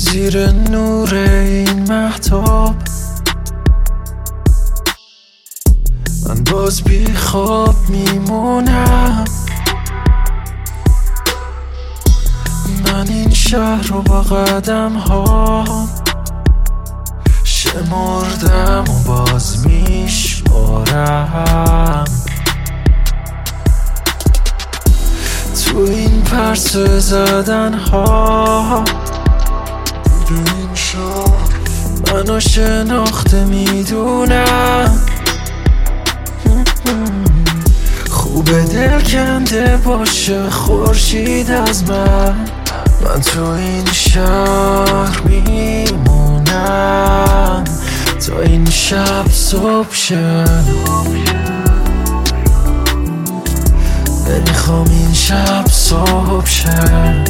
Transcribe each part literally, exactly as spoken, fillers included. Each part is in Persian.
زیر نور این مهتاب من باز بی خواب میمونم. من این شهر رو با قدم ها شمردم و باز میشمارم. تو این پرسه زدن ها این شهر منو شناخته میدونم. خوبه دل کنده باشه خورشید از من. من تو این شهر میمونم تا این شب صبح شه. نمیخوام این شب صبح شه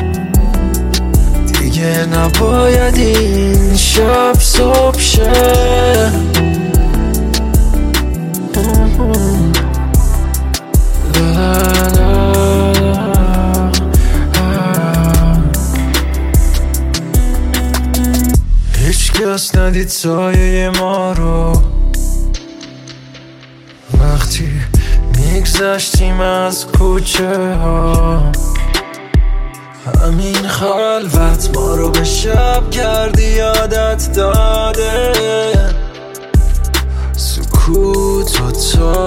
دیگه، نباید این شب صبح شه. هیچ کس ندید سایه ما رو وقتی میگذشتیم از کوچه ها. همین خلوت ما رو به شب کردی عادت داده. سکوت و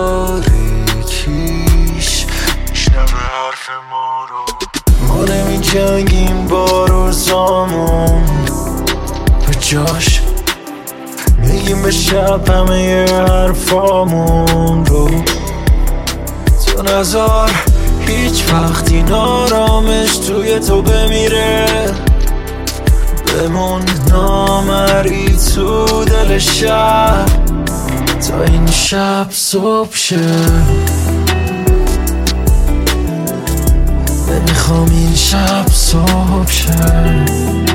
تاریکیش میشنوه حرف ما رو. ما نمی جنگیم با روزامون، به جاش میگیم به شب همه حرفامون رو. تو نزار هیچ وقت این آرامش توی تو بمیره. بمون نامری تو دل شب تا این شب صبح شه. نمیخوام این شب صبح شه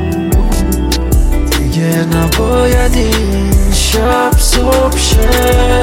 دیگه، نباید این شب صبح شه.